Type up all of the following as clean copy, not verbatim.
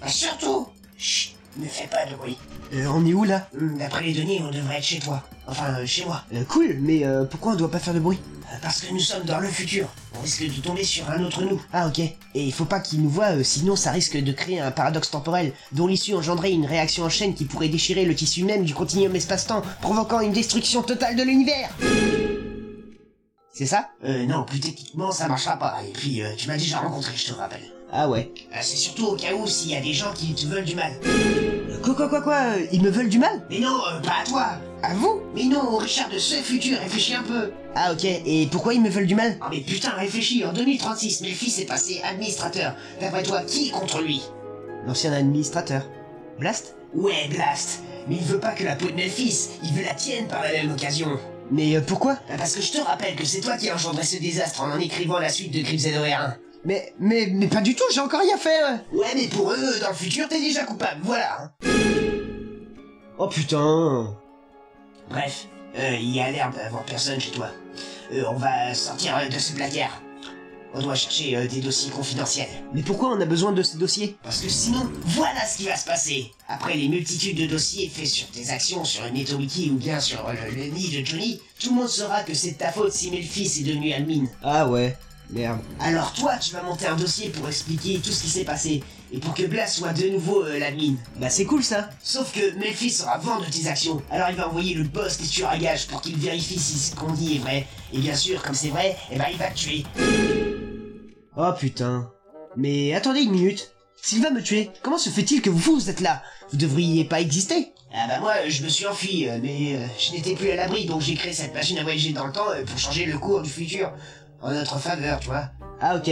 Surtout, chut, ne fais pas de bruit. On est où là? D'après les données, on devrait être chez toi. Enfin, chez moi. Cool, mais pourquoi on doit pas faire de bruit? Parce que nous sommes dans le futur. On risque de tomber sur un autre nous. Ah ok. Et il faut pas qu'ils nous voient, sinon ça risque de créer un paradoxe temporel, dont l'issue engendrerait une réaction en chaîne qui pourrait déchirer le tissu même du continuum espace-temps, provoquant une destruction totale de l'univers. C'est ça? Non, plus techniquement, ça marchera pas. Et puis, tu m'as déjà rencontré, je te rappelle. Ah ouais. C'est surtout au cas où s'il y a des gens qui te veulent du mal. Quoi? Ils me veulent du mal? Mais non, pas à toi. À vous? Mais non, Richard de ce futur, réfléchis un peu. Ah ok, et pourquoi ils me veulent du mal? Ah mais putain, réfléchis, en 2036, Memphis est passé administrateur. D'après toi, qui est contre lui? L'ancien administrateur. Blast? Ouais, Blast. Mais il veut pas que la peau de Memphis, il veut la tienne par la même occasion. Mais pourquoi? Parce que je te rappelle que c'est toi qui as engendré ce désastre en écrivant la suite de Crypt ZOR1. Mais pas du tout, j'ai encore rien fait. Ouais, mais pour eux, dans le futur, t'es déjà coupable, voilà. Oh putain. Bref, il y a l'air d'avoir personne chez toi. On va sortir de ce placard. On doit chercher des dossiers confidentiels. Mais pourquoi on a besoin de ces dossiers? Parce que sinon, voilà ce qui va se passer. Après les multitudes de dossiers faits sur tes actions sur le NetoWiki ou bien sur le nid de Johnny, tout le monde saura que c'est de ta faute si Memphis est devenu admin. Ah ouais, merde. Alors toi, tu vas monter un dossier pour expliquer tout ce qui s'est passé, et pour que Blast soit de nouveau l'admin. Bah c'est cool ça. Sauf que Memphis sera vent de tes actions, alors il va envoyer le boss des tueurs à gages pour qu'il vérifie si ce qu'on dit est vrai. Et bien sûr, comme c'est vrai, eh ben il va te tuer. Oh putain. Mais attendez une minute. S'il va me tuer, comment se fait-il que vous êtes là? Vous devriez pas exister. Ah bah moi, je me suis enfui, mais je n'étais plus à l'abri, donc j'ai créé cette machine à voyager dans le temps pour changer le cours du futur. En notre faveur, tu vois. Ah ok.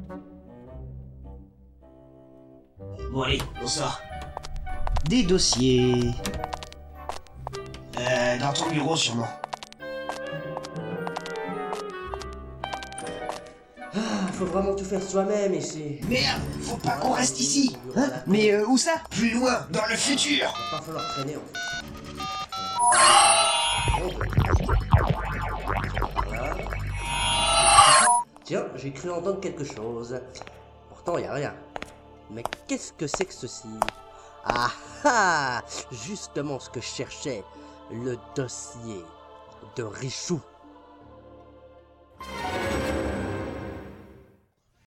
Bon allez, on sort. Des dossiers. Dans ton bureau sûrement. Faut vraiment tout faire soi-même et c'est... Merde, faut pas qu'on reste ici. Hein? Mais où ça? Plus loin, dans le futur. Va pas falloir traîner en fait. Voilà. Tiens, j'ai cru entendre quelque chose. Pourtant, y a rien. Mais qu'est-ce que c'est que ceci? Ah ah! Justement ce que je cherchais. Le dossier de Richou.